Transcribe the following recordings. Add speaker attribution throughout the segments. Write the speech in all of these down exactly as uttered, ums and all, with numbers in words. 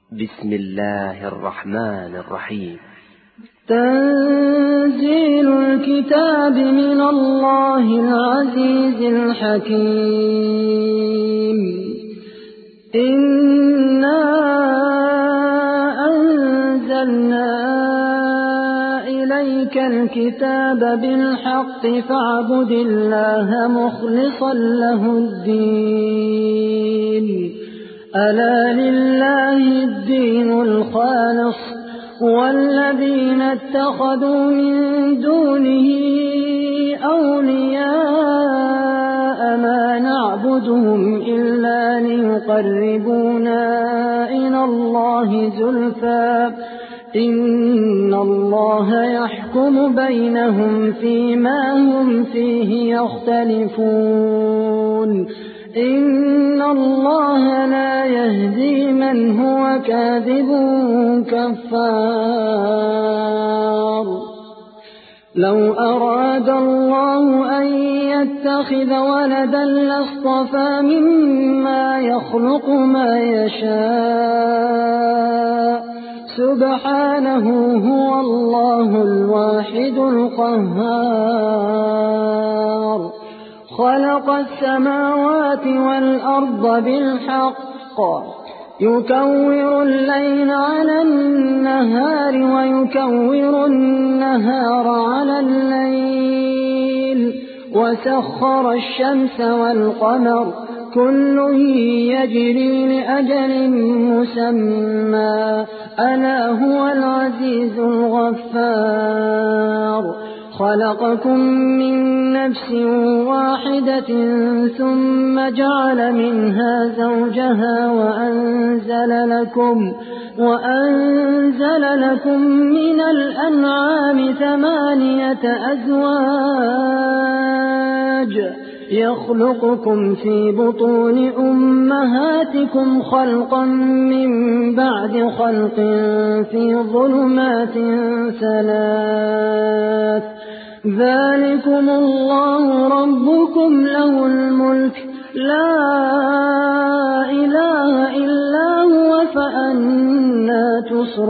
Speaker 1: بسم الله الرحمن الرحيم.
Speaker 2: تنزيل الكتاب من الله العزيز الحكيم. إنا أنزلنا إليك الكتاب بالحق فاعبد الله مخلصا له الدين. ألا لله الدين الخالص والذين اتخذوا من دونه أولياء ما نعبدهم إلا ليقربونا إلى الله زلفى إن الله يحكم بينهم فيما هم فيه يختلفون. إن الله لا يهدي من هو كاذب كفار. لو أراد الله أن يتخذ ولدا لاصطفى مما يخلق ما يشاء سبحانه هو الله الواحد القهار. خلق السماوات والأرض بالحق يكور الليل على النهار ويكور النهار على الليل وسخر الشمس والقمر كل يجري لأجل مسمى ألا هو العزيز الغفار. خلقكم من نفس واحدة ثم جعل منها زوجها وأنزل لكم, وأنزل لكم من الأنعام ثمانية أزواج يخلقكم في بطون أمهاتكم خلقا من بعد خلق في ظلمات ثلاث ذلكم الله ربكم له الملك لا إله إلا هو فأنى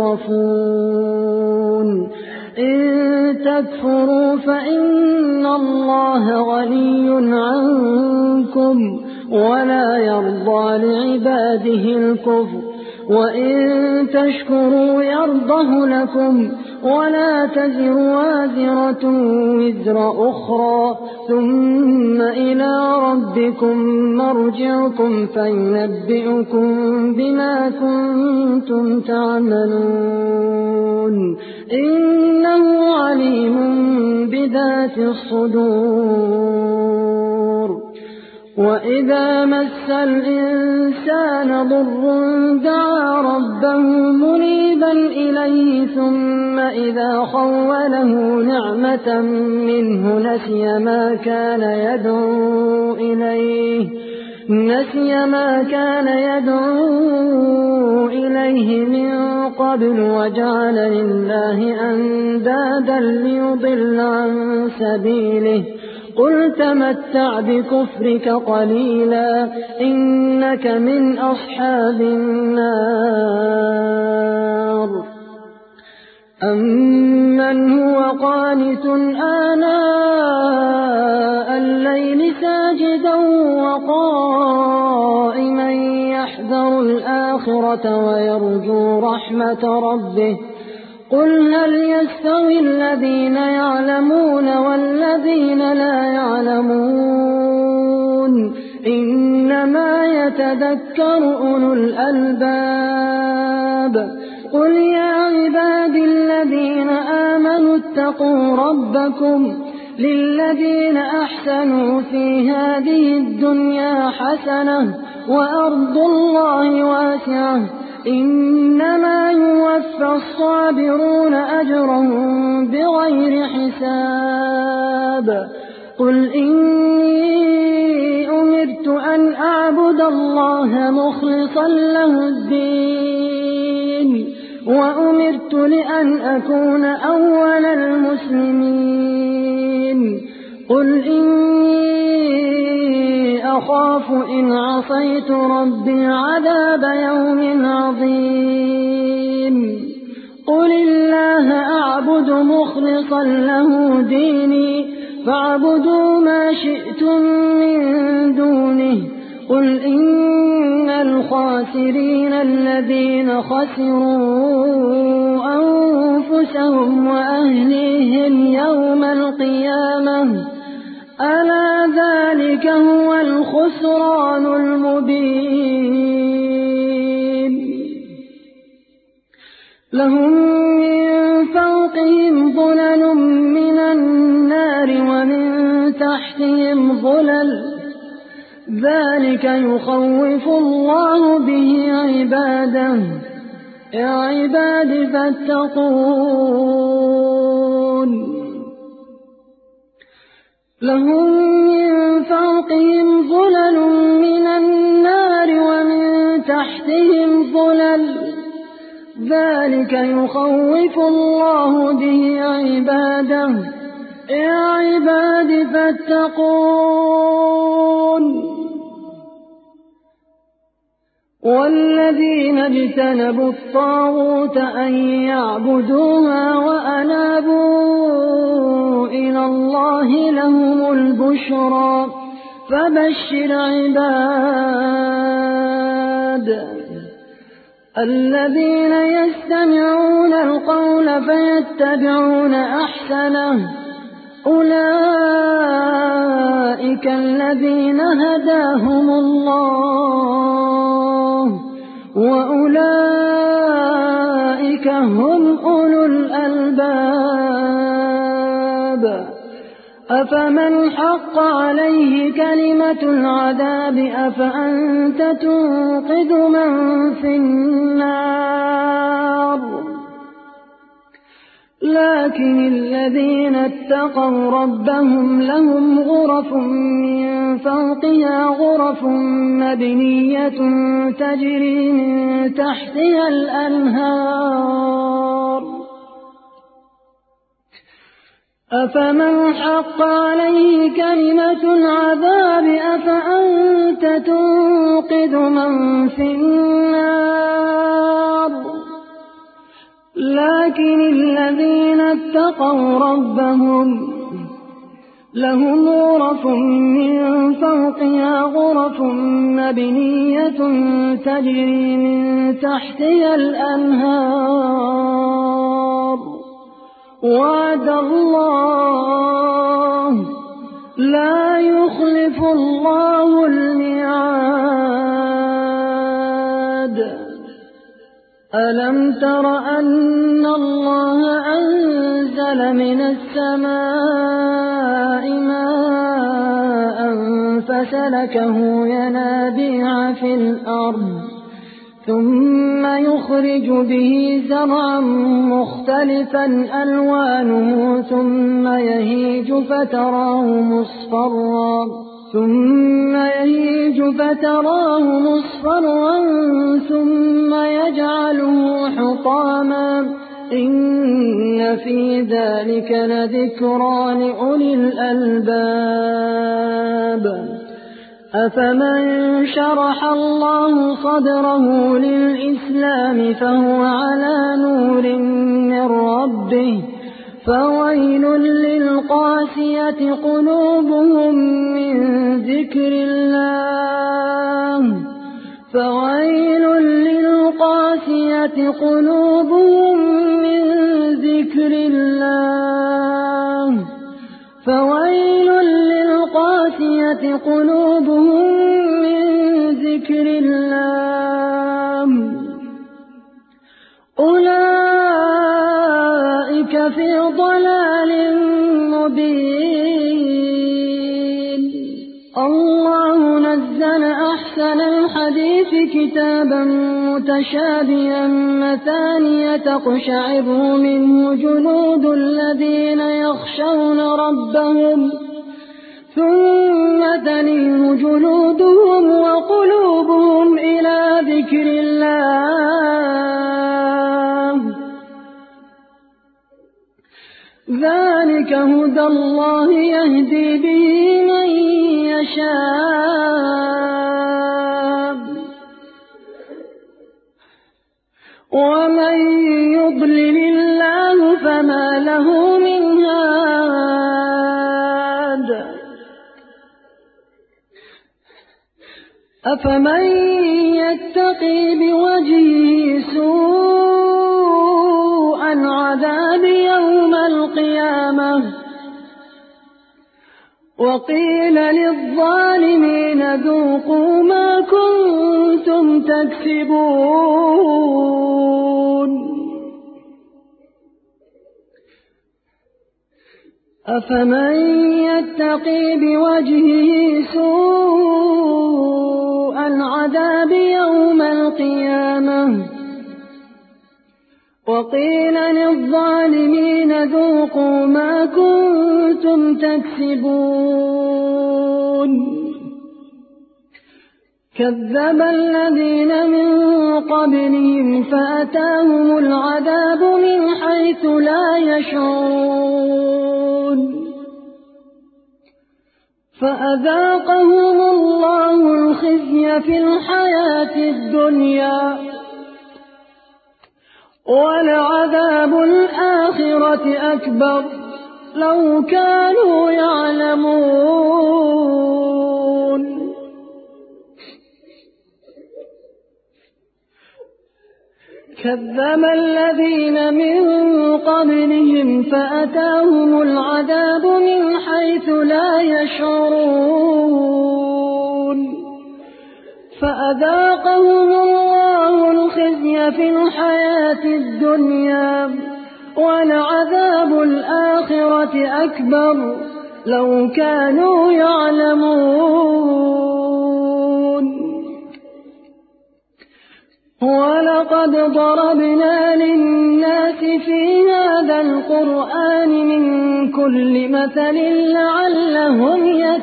Speaker 2: تصرفون. إن تكفروا فإن الله غني عنكم ولا يرضى لعباده الكفر وإن تشكروا يرضه لكم ولا تزر وازرة وزر أخرى ثم إلى ربكم مرجعكم فينبئكم بما كنتم تعملون. إنه عليم بذات الصدور. وإذا مس الإنسان ضر دعا ربه منيبا إليه ثم إذا خوله نعمة منه نسي ما كان يدعو إليه نسي ما كان يدعو إليه من قبل وجعل لله أندادا ليضل عن سبيله. قل تمتع بكفرك قليلا إنك من أصحاب النار. أمن هو قانت آناء الليل ساجدا وقائما يحذر الآخرة ويرجو رحمة ربه قل هل يستوي الذين يعلمون والذين لا يعلمون إنما يتذكر أولو الألباب. قل يا عبادي الذين آمنوا اتقوا ربكم للذين أحسنوا في هذه الدنيا حسنة وأرض الله واسعة إنما يوفى الصابرون أجرهم بغير حساب. قل إني أمرت أن أعبد الله مخلصا له الدين وأمرت لأن أكون أول المسلمين. قل إني أخاف إن عصيت ربي عذاب يوم عظيم. أعبد مخلصا له ديني فاعبدوا ما شئتم من دونه قل إن الخاسرين الذين خسروا أنفسهم وأهليهم يوم القيامة ألا ذلك هو الخسران المبين لهم من فوقهم ظلل من النار ومن تحتهم ظلل ذلك يخوف الله به عباده يا عباد فاتقون لهم من فوقهم ظلل من النار ومن تحتهم ظلل ذلك يخوف الله به عباده يا عباد فاتقون والذين اجتنبوا الطاغوت أن يعبدوها وأنابوا إلى الله لهم البشرى فبشر عباد الذين يستمعون القول فيتبعون أحسنه أولئك الذين هداهم الله وأولئك هم أولو الألباب أفمن حق عليه كلمة العذاب أفأنت تنقذ من في النار لكن الذين اتقوا ربهم لهم غرف من فوقها غرف مبنية تجري من تحتها الأنهار أفمن حق عليه كلمة العذاب أفأنت تنقذ من في النار لكن الذين اتقوا ربهم لهم غرف من فوقها غرف مبنية تجري من تحتها الأنهار وعد الله لا يخلف الله الميعاد ألم تر أن الله أنزل من السماء ماء فسلكه ينابيع في الأرض ثم يخرج به زرعا مختلفا ألوانه ثم يهيج فتراه مصفرا ثم يهيج فتراه مصفرا ثم يجعله حطاما إن في ذلك لذكرى لأولي الألباب أفمن شرح الله صدره للإسلام فهو على نور من ربه فويل للقاسية قلوبهم من ذكر الله فويل للقاسية قلوبهم من ذكر الله فويل للقاسية قلوبهم من ذكر الله أولئك في ضلال مبين الله نزل أحسن الحديث كتابا متشابها مثانية تقشعر منه جلود الذين يخشون ربهم ثم تلين جلودهم وقلوبهم إلى ذكر الله ذلك هدى الله يهدي به من يشاء ومن يضلل الله فما له أفمن يتقي بوجهه سوء العذاب يوم القيامة وقيل للظالمين ذوقوا ما كنتم تكسبون أفمن يتقي بوجهه سوء العذاب يوم القيامة وقيل للظالمين ذوقوا ما كنتم تكسبون كذب الذين من قبلهم فأتاهم العذاب من حيث لا يشعرون فأذاقهم الله الخزي في الحياة الدنيا ولعذاب الآخرة أكبر لو كانوا يعلمون كذب الذين من قبلهم فأتاهم العذاب من حيث لا يشعرون فأذاقهم الله الخزي في الحياة الدنيا ولعذاب الآخرة أكبر لو كانوا يعلمون ولقد ضربنا للناس في هذا القرآن من كل مثل لعلهم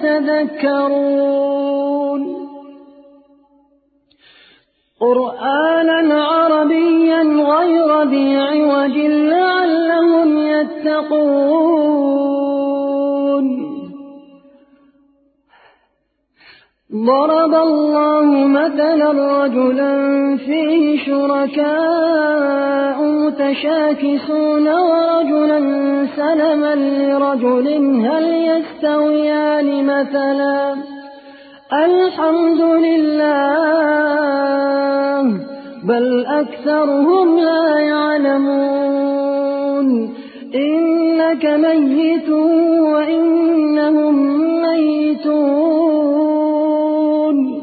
Speaker 2: يتذكرون قرآنا عربيا غير ذي عوج لعلهم يتقون ضرب الله مثلا رجلا فيه شركاء متشاكسون ورجلا سلما لرجل هل يستويان مثلا الحمد لله بل أكثرهم لا يعلمون إنك ميت وإنهم ميتون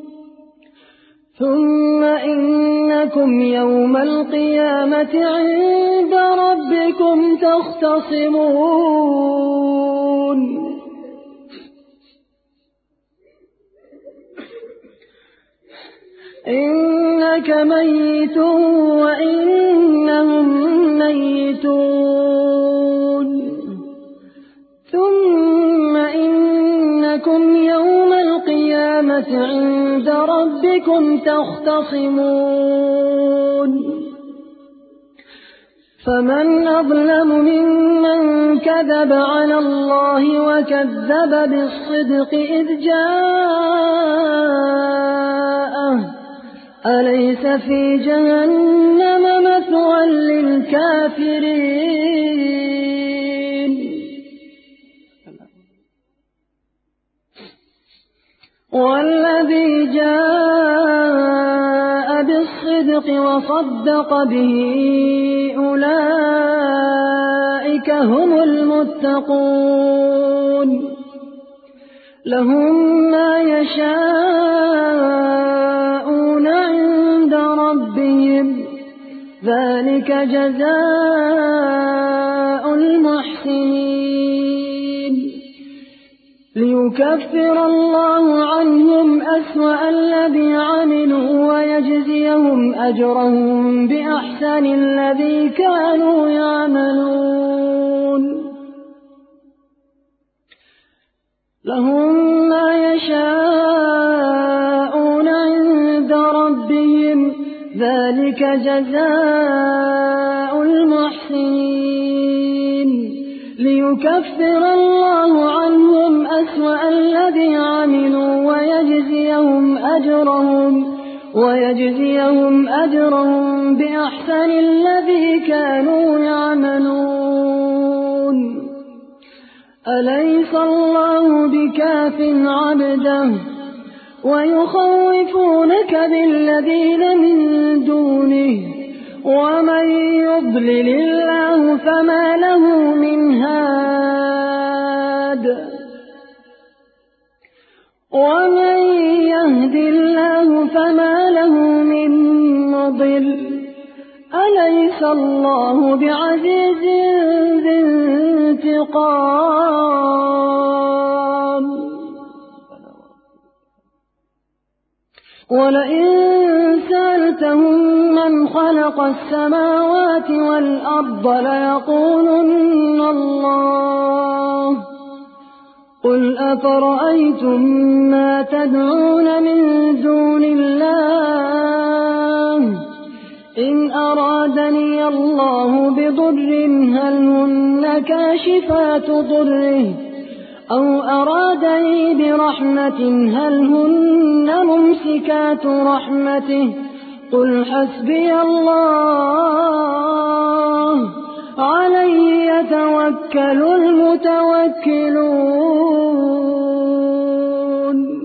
Speaker 2: ثم إنكم يوم القيامة عند ربكم تختصمون إنك ميت وإنهم ميتون ثم إنكم يوم القيامة عند ربكم تختصمون فمن أظلم ممن كذب على الله وكذب بالصدق إذ جاءه أليس في جهنم مثوى للكافرين والذي جاء بالصدق وصدق به أولئك هم المتقون لهم ما يشاءون عند ربهم ذلك جزاء المحسنين ليكفر الله عنهم أسوأ الذي عملوا ويجزيهم أجرهم بأحسن الذي كانوا يعملون لهم ما يشاءون عند ربهم ذلك جزاء المحسنين ليكفر الله عنهم أسوأ الذي عملوا ويجزيهم أجرهم ويجزيهم أجرهم بأحسن الذي كانوا يعملون أليس الله بكاف عبده ويخوفونك بالذين من دونه ومن يضلل الله فما له من هاد ومن يهد الله فما له من مضل أليس الله بعزيز ذي انتقام ولئن سألتهم من خلق السماوات والأرض ليقولن الله قل أفرأيتم ما تدعون من دون الله إن أرادني الله بضر هل هن كاشفات ضره أو أرادني برحمة هل هن ممسكات رحمته قل حسبي الله عليه يتوكل المتوكلون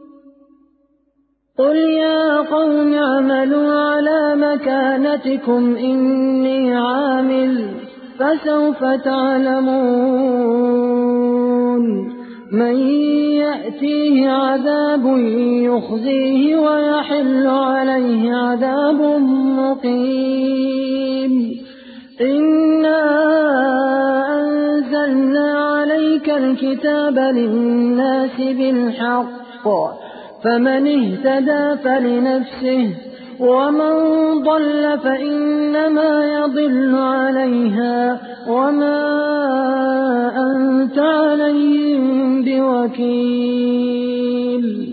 Speaker 2: قل يا قوم اعملوا على مكانتكم إني عامل فسوف تعلمون من يأتيه عذاب يخزيه ويحل عليه عذاب مقيم إنا أنزلنا عليك الكتاب للناس بالحق فمن اهتدى فلنفسه ومن ضل فإنما يضل عليها وما أنت عليهم بوكيل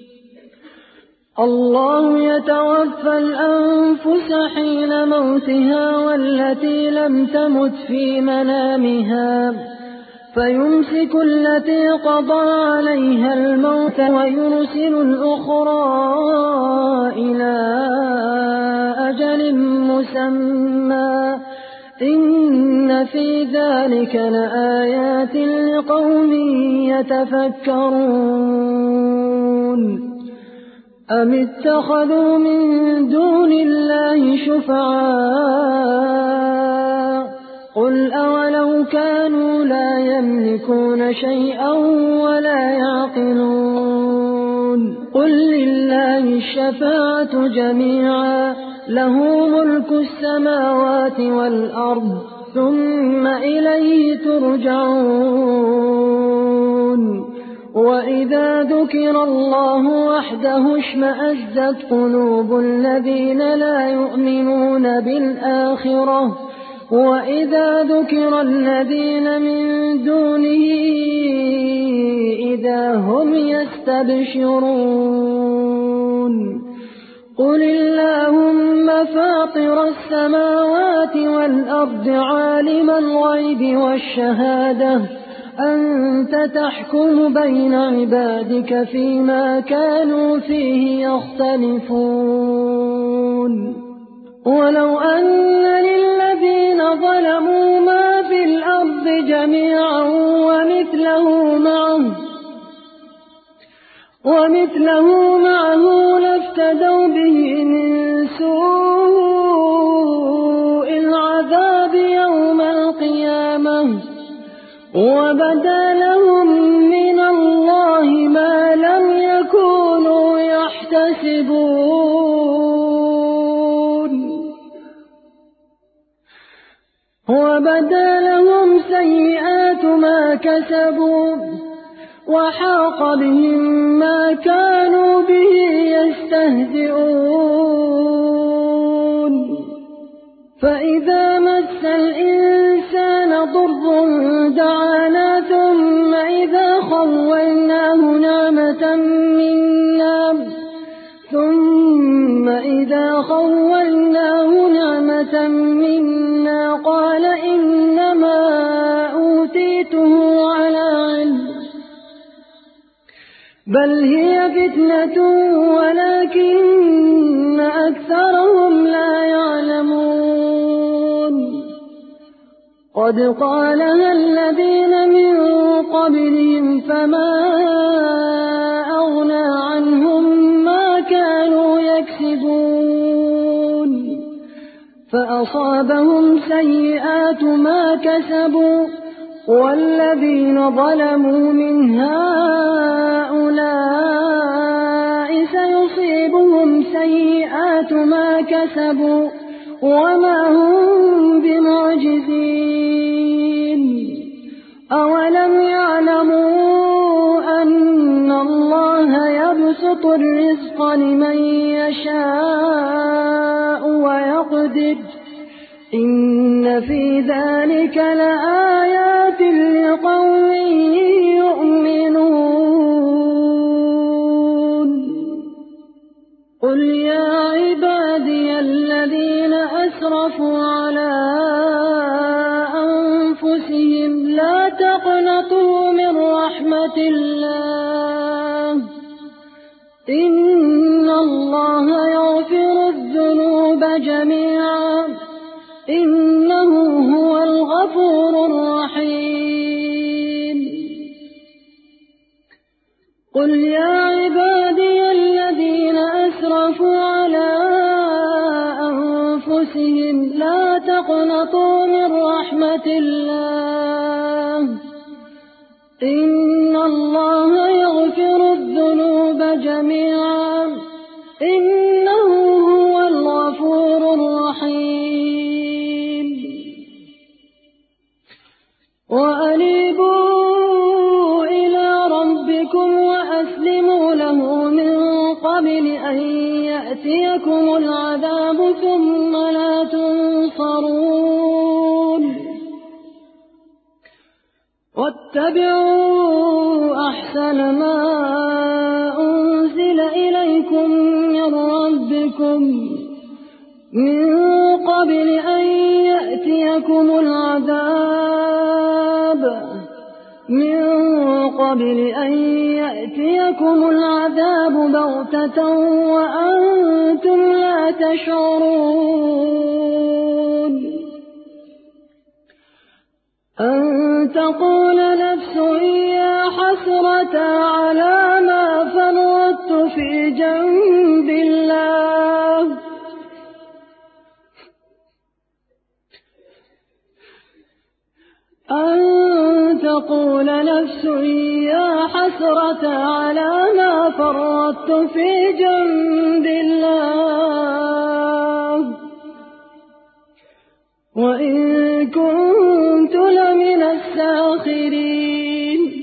Speaker 2: الله يتوفى الأنفس حين موتها والتي لم تمت في منامها فيمسك التي قضى عليها الموت ويرسل الأخرى إلى أجل مسمى إن في ذلك لآيات لقوم يتفكرون أم اتخذوا من دون الله شفعاء قل أولو كانوا لا يملكون شيئا ولا يعقلون قل لله الشفاعة جميعا له ملك السماوات والأرض ثم إليه ترجعون وإذا ذكر الله وحده اشمأزت قلوب الذين لا يؤمنون بالآخرة وإذا ذكر الذين من دونه إذا هم يستبشرون قل اللهم فاطر السماوات والأرض عالم الغيب والشهادة أنت تحكم بين عبادك فيما كانوا فيه يختلفون ولو أن للذين ظلموا ما في الأرض جميعا ومثله معه ومثله معه لافتدوا به من سوء العذاب يوم القيامة وبدا لهم من الله ما لم يكونوا يحتسبون وبدا لهم سيئات ما كسبوا وحاق بهم ما كانوا به يستهزئون فإذا مس الإنسان ضر دعانا ثم إذا خولناه نعمة منا ثم إذا خولناه نعمة منا قال إنما أوتيته على علم بل هي فتنة ولكن أكثرهم لا يعلمون قد قالها الذين من قبلهم فما أغنى عنهم فأصابهم سيئات ما كسبوا والذين ظلموا من هؤلاء سيصيبهم سيئات ما كسبوا وما هم بمعجزين. أولم يعلموا أن الله يبسط الرزق لمن يشاء ويقدر إن في ذلك لآيات لقوم يؤمنون. قل يا عبادي الذين أسرفوا على أنفسهم لا تقنطوا من رحمة الله إن الله يغفر الذنوب جميعا إنه هو الغفور الرحيم. قل يا عبادي الذين أسرفوا على أنفسهم لا تقنطوا من رحمة الله إن الله يغفر الذنوب جميعا إنه هو الغفور الرحيم. وأنيبوا إلى ربكم وأسلموا له من قبل أن يأتيكم العذاب ثم لا تنصرون. واتبعوا أحسن ما أنزل إليكم من ربكم من قبل أن يأتيكم العذاب من قبل أن يأتيكم العذاب بغتة وأنتم لا تشعرون. أن تقول نفس يا حسرة على ما فرطت في جنب الله أن تقول نفس يا حسرة على ما فرطت في جنب الله وإن كنت لمن الساخرين.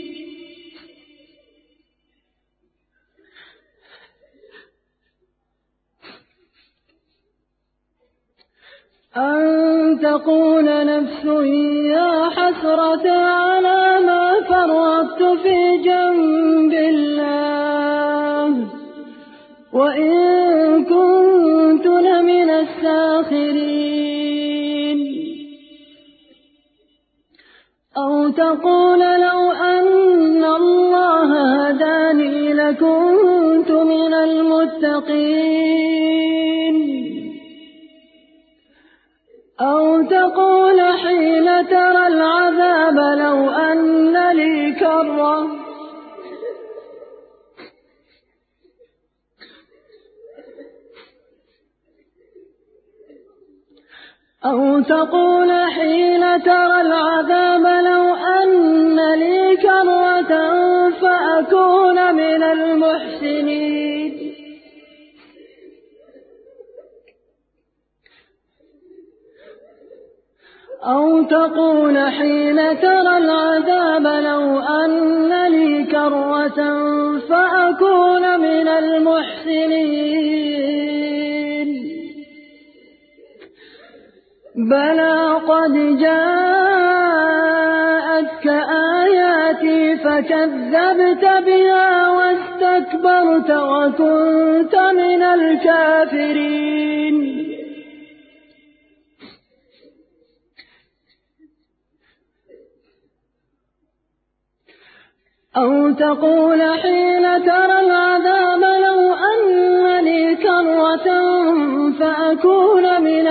Speaker 2: أن تقول نفس يا حسرة على ما فرطت في جنب الله وإن كنت لمن الساخرين. أو تقول لو أن الله هداني لكنت من المتقين. أو تقول حين ترى العذاب لو أن لي كرة أو تقول حين ترى العذاب لو أن لي كرة فأكون من المحسنين. أو تقول حين ترى العذاب لو أن لي كرة فأكون من المحسنين. بلى قد جاءتك آياتي فكذبت بها واستكبرت وكنت من الكافرين. أو تقول حين ترى العذاب لو أن لي كرة فأكون من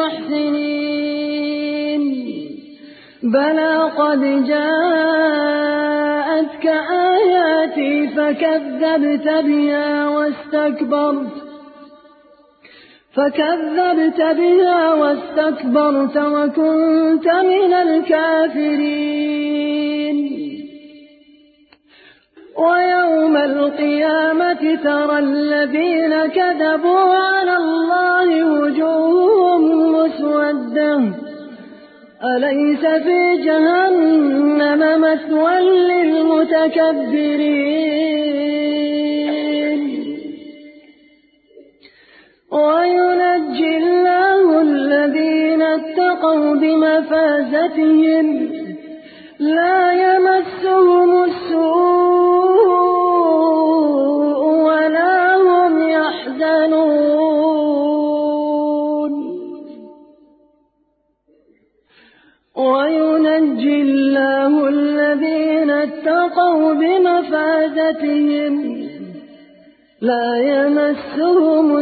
Speaker 2: المحسنين. بلى قد جاءتك آياتي فكذبت بها واستكبرت فكذبت بها واستكبرت وكنت من الكافرين. ويوم القيامة ترى الذين كذبوا على الله وجوههم مسودة أليس في جهنم مثوى للمتكبرين. وينجي الله الذين اتقوا بمفازتهم لا يمسهم السوء ولا هم يحزنون. وينجي الله الذين اتقوا بمفازتهم لا يمسهم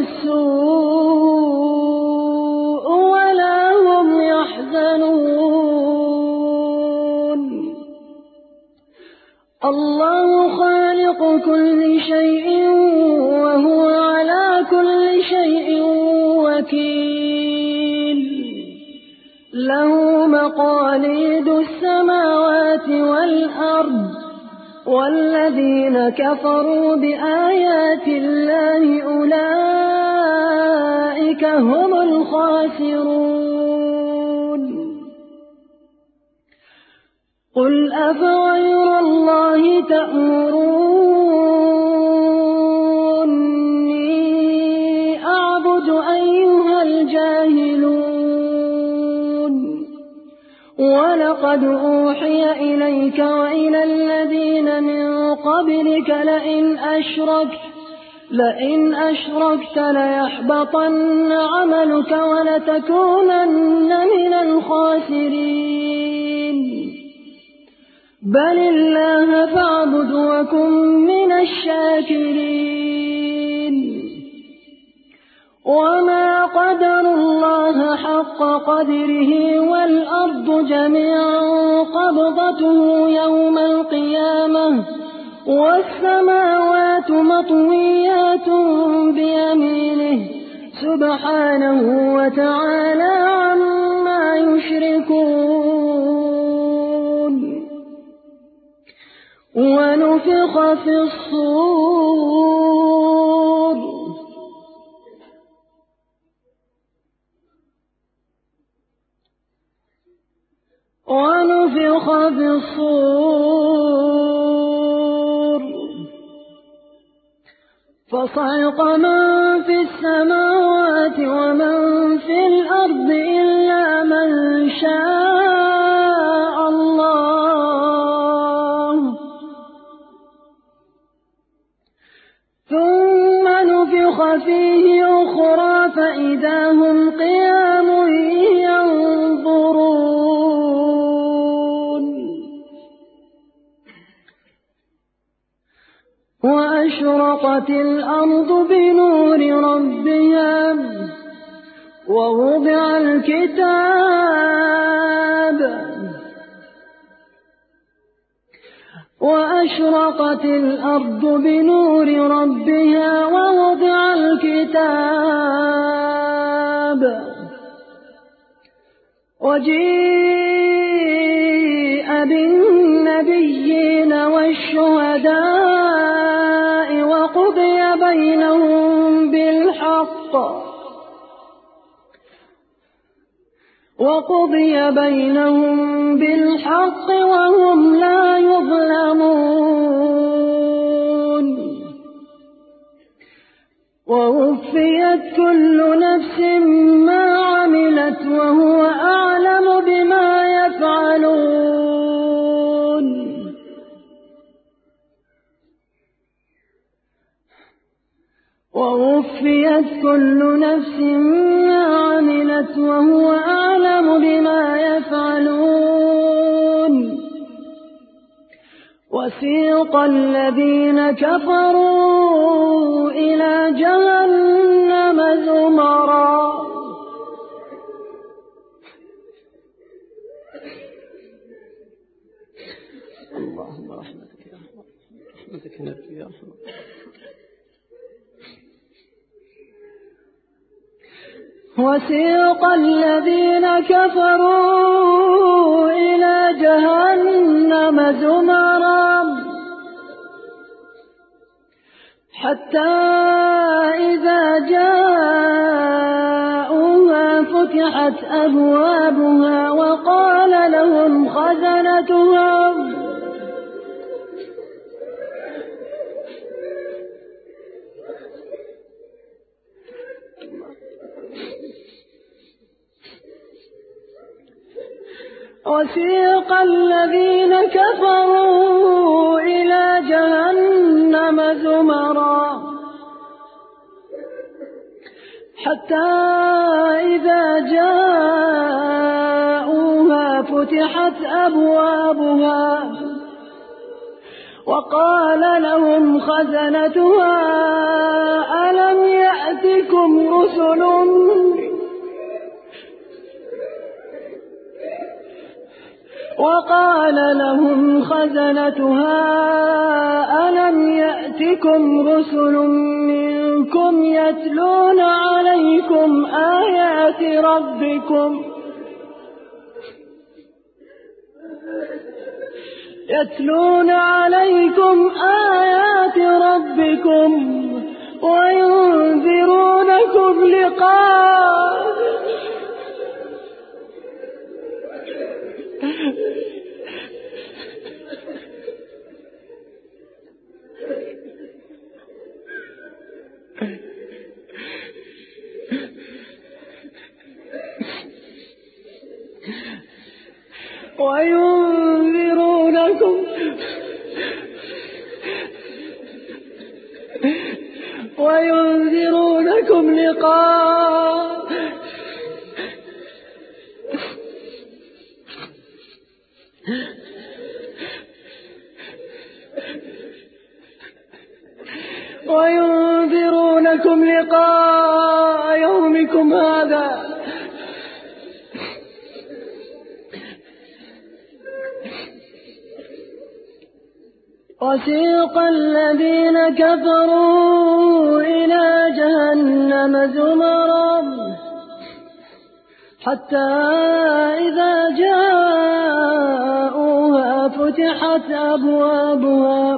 Speaker 2: السوء ولا هم يحزنون. الله خالق كل شيء وهو على كل شيء وكيل. له مقاليد السماوات والأرض والذين كفروا بآيات الله أولئك هم الخاسرون. قل أفغير الله تأمروني أعبد أيها الجاهلون. ولقد أوحي إليك وإلى الذين من قبلك لئن أشركت لئن أشركت ليحبطن عملك ولتكونن من الخاسرين. بل الله فاعبد وكن من الشاكرين. وما قدروا الله حق قدره والأرض جميعا قبضته يوم القيامة والسماوات مطويات بيمينه سبحانه وتعالى عما يشركون. ونفخ في الصور ونفخ في الصور فصعق من في السماوات ومن في الأرض إلا من شاء الله ثم نفخ فيه أخرى فإذا هم قيام وأشرقت الأرض بنور ربها ووضع الكتاب وأشرقت الأرض بنور ربها ووضع الكتاب وجيء بالنبيين والشهداء وقضي بينهم بالحق وقضي بينهم بالحق وهم لا يظلمون. ووفيت كل نفس ما عملت وهو أعلم بما يفعلون. ووفيت كل نفس ما عملت وهو أعلم بما يفعلون. وسيق الذين كفروا إلى جهنم زمرا اللهم رحمتك يا رحمة رحمتك نرجو يا رحمة. وسيق الذين كفروا إلى جهنم زمرا حتى إذا جاءوها فتحت أبوابها وقال لهم خزنتها وسيق الذين كفروا إلى جهنم زمرا حتى إذا جاءوها فتحت أبوابها وقال لهم خزنتها ألم يأتكم رسل وقال لهم خزنتها ألم يأتكم رسل منكم يتلون عليكم آيات ربكم يتلون عليكم آيات ربكم وينذرونكم لقاء وينذرونكم وينذرونكم لقاء وينذرونكم لقاء يومكم هذا وسيق الذين كفروا إلى جهنم زمرا حتى إذا جاءوها فتحت أبوابها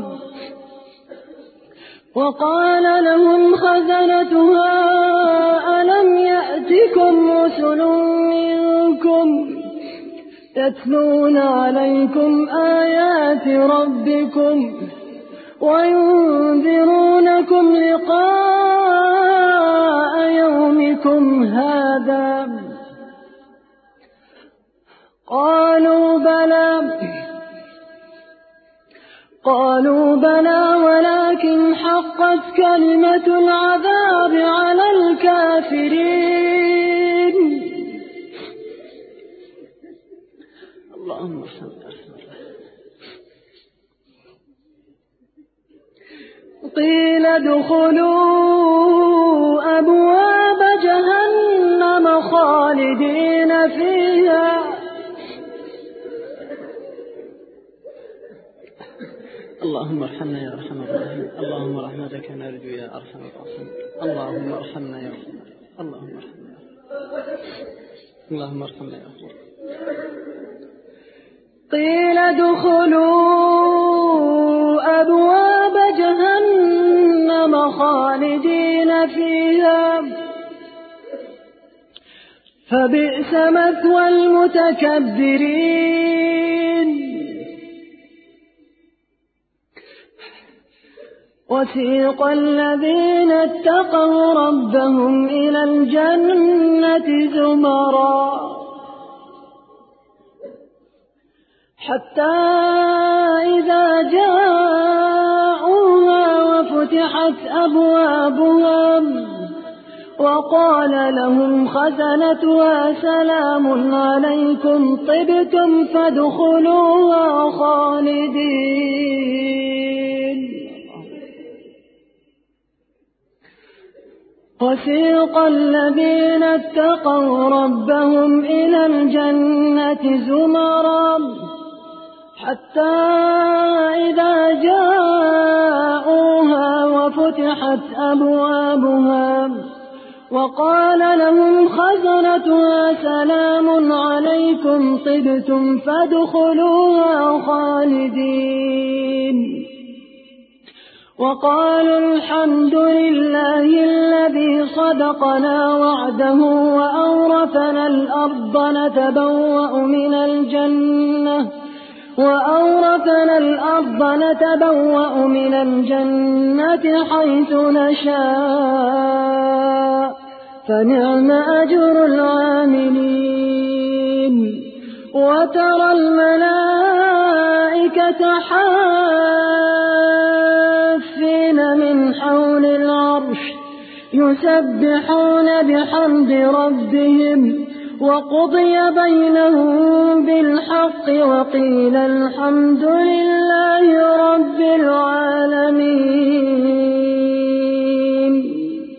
Speaker 2: وقال لهم خزنتها ألم يأتكم رسل منكم يتلون عليكم آيات ربكم وينذرونكم لقاء يومكم هذا قالوا بلى قالوا بلى ولكن حقت كلمة العذاب على الكافرين. اللهم صل وسلم. قيل ادخلوا أبواب جهنم خالدين فيها اللهم ارحمنا يا ارحم الراحمين. اللهم رحمتك نرجو يا ارحم الراحمين. اللهم ارحمنا يا ارحم اللهم ارحمنا اللهم ارحمنا يا ارحم. قيل ادخلوا أبواب جهنم خالدين فيها فبئس مثوى المتكبرين. وسيق الذين اتقوا ربهم إلى الجنة زمرا حتى إذا جاءوها وفتحت أبوابها وقال لهم خزنتها سلام عليكم طبتم فادخلوها خالدين. وسيق الذين اتقوا ربهم إلى الجنة زمرا حتى إذا جاءوها وفتحت أبوابها
Speaker 3: وقال لهم خزنتها سلام عليكم طبتم فادخلوها خالدين وقالوا الحمد لله الذي صدقنا وعده وأورثنا الأرض نتبوأ من الجنة وأورثنا الأرض نتبوأ من الجنة حيث نشاء فنعم أجر العاملين وترى الملائكة حافين من حول العرش يسبحون بحمد ربهم وقضي بينهم بالحق وقيل الحمد لله